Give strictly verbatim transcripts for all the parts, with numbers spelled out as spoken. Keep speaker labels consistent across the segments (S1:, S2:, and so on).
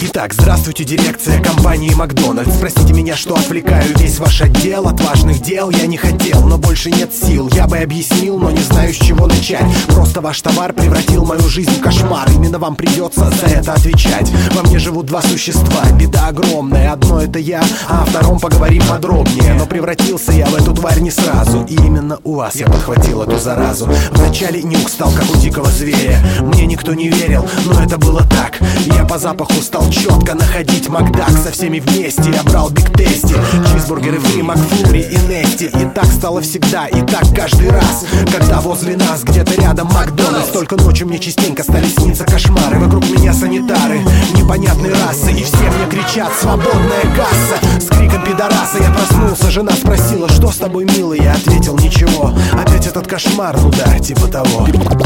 S1: Итак, здравствуйте, дирекция компании Макдональдс. Простите меня, что отвлекаю весь ваш отдел. От важных дел я не хотел, но больше нет сил. Я бы объяснил, но не знаю, с чего начать. Просто ваш товар превратил мою жизнь в кошмар. Именно вам придется за это отвечать. Во мне живут два существа, беда огромная. Одно это я, а о втором поговорим подробнее. Но превратился я в эту тварь не сразу. И именно у вас я подхватил эту заразу. Вначале нюх стал как у дикого зверя. Мне никто не верил, но это было так. Я по запаху стал четко находить Макдак. Со всеми вместе я брал Биг Тести, чизбургеры фри, Макфлури и Нести. И так стало всегда, и так каждый раз, когда возле нас где-то рядом Макдональдс. Только ночью мне частенько стали сниться кошмары. Вокруг меня санитары непонятной расы, и все мне кричат: свободная касса. С криком пидораса я проснулся. Жена спросила: что с тобой, милый? Я ответил: ничего. Опять этот кошмар, ну да, типа того.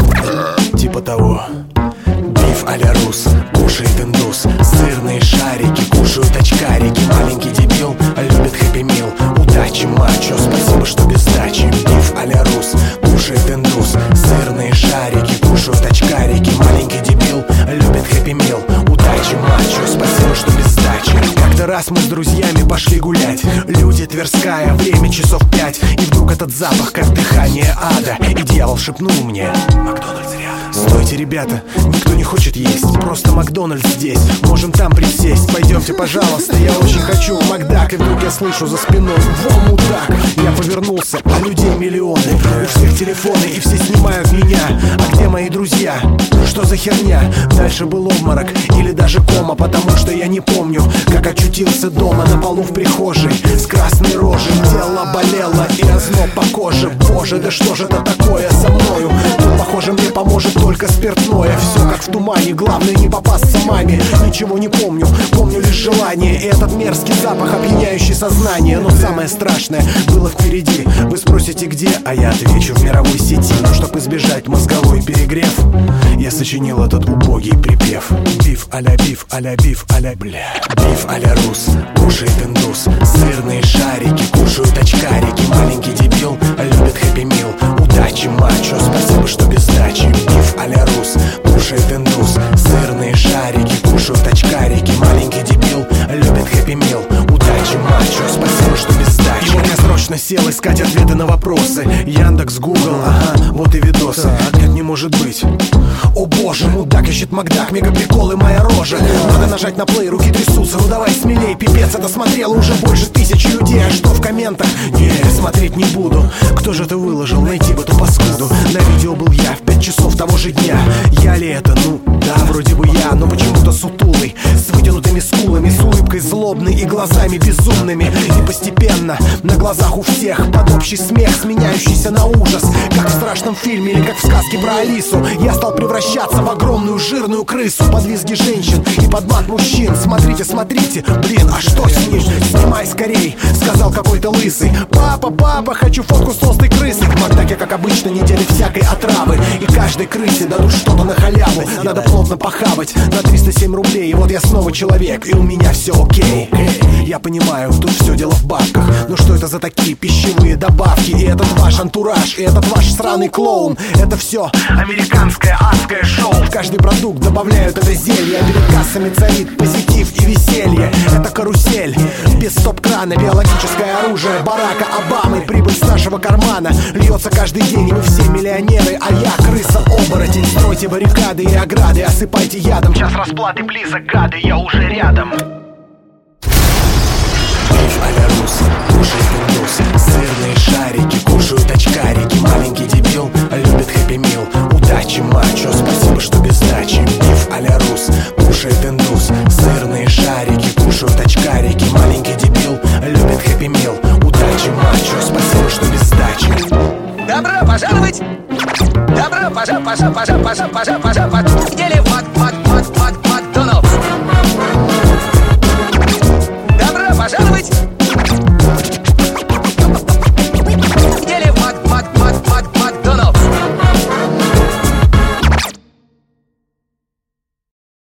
S1: Типа того. Биф а-ля рус, кушает индус. Сырные шарики, кушают очкарики. Маленький дебил любит хэппи мил. Удачи, мачо, спасибо, что без сдачи. Биф а-ля рус, кушает индус. Сырные шарики, кушают очкарики. Маленький дебил любит хэппи мил. Удачи, мачо, спасибо, что без сдачи. Как-то раз мы с друзьями пошли гулять. Люди, Тверская, время часов пять. И вдруг этот запах, как дыхание ада. И дьявол шепнул мне: Макдональдс рядом. Стойте, ребята, никто не хочет есть. Просто Макдональдс здесь, можем там присесть. Пойдемте, пожалуйста, я очень хочу в Макдак. И вдруг я слышу за спиной: во, мудак. Я повернулся, а людей миллионы. У всех телефоны, и все снимают меня. А где мои друзья? Что за херня? Дальше был обморок или даже кома, потому что я не помню, как очутился дома на полу в прихожей с красной рожей. Тело болело и озноб по коже. Боже, да что же это такое со мною? Тут, похоже, мне поможет только спиртное. Все как в тумане, главное не попасться маме. Ничего не помню, помню лишь желание. И этот мерзкий запах, опьяняющий сознание. Но самое страшное было впереди. Вы спросите, где? А я отвечу: в мировой сети. Но чтоб избежать мозговой перегрев, я сочинил этот убогий припев. Биф а-ля биф, а-ля биф, а-ля бля. Биф а-ля рус, кушает индус. Сырные шарики, кушают очкарики. Маленький дебил любит хэппи мил. Удачи, мачо, спасибо, что без сдачи. Биф а-ля рус, кушает индус. Сырные шарики, кушают очкарики. Маленький дебил любит хэппи мил. Удачи, мачо, спасибо, что без сдачи. И вот я срочно сел искать ответы на вопросы. Яндекс, Гугл, ага, вот и видосы. Нет, не может быть. О боже, мудак ищет Макдак, мега приколы, моя рожа. Надо нажать на плей, руки трясутся. Ну давай смелей, пипец, это смотрело уже больше тысячи людей. А что в комментах? Не, смотреть не буду. Кто же это выложил? Найти бы эту паскуду. На видео был я в пять часов того же дня. Я ли это? Ну да, вроде бы я, но почему-то сутулый, с вытянутыми скулами, с улыбкой злобной и глазами безумными. И постепенно на глазах у всех под общий смех, сменяющийся на ужас, как в страшном фильме или как в сказке про Алису, я стал превращаться в огромную жирную крысу. Под визги женщин и под мат мужчин. Смотрите, смотрите, блин, а что с ним? Снимай скорей, сказал какой-то лысый. Папа, папа, хочу фотку с толстой крысой. В Макдаке, как обычно, недели всякой отравы. И каждой крысе дадут что-то на халяву. Надо плотно похавать на триста семь рублей. И вот я снова человек, и у меня все окей. Я понимаю, тут все дело в бабках. Но что это за такие пищевые добавки? И этот ваш антураж, и этот ваш сраный клоун. Это все американское адское шоу. В каждый продукт добавляют это зелье. А перед кассами царит позитив и веселье. Это карусель без стоп-крана, биологическое оружие Барака Обамы. Прибыль с нашего кармана льется каждый день, и мы все миллионеры. А я крыса-оборотень. Стройте баррикады и ограды, осыпайте ядом. Час расплаты близок, гады, я уже рядом. Биф а-ля рус, кушает индус. Сырные шарики, кушают очкарики. Маленький дебил любит хэппи мил. Удачи, мачо, спасибо, что без сдачи. Биф а-ля рус, кушает индус. Сырные шарики, кушают очкарики. Маленький дебил любит хэппи мил. Удачи, мачо, спасибо, что без сдачи.
S2: Добро пожаловать! Добро пожаловать, пожаловать, пожаловать, пожаловать, пожаловать.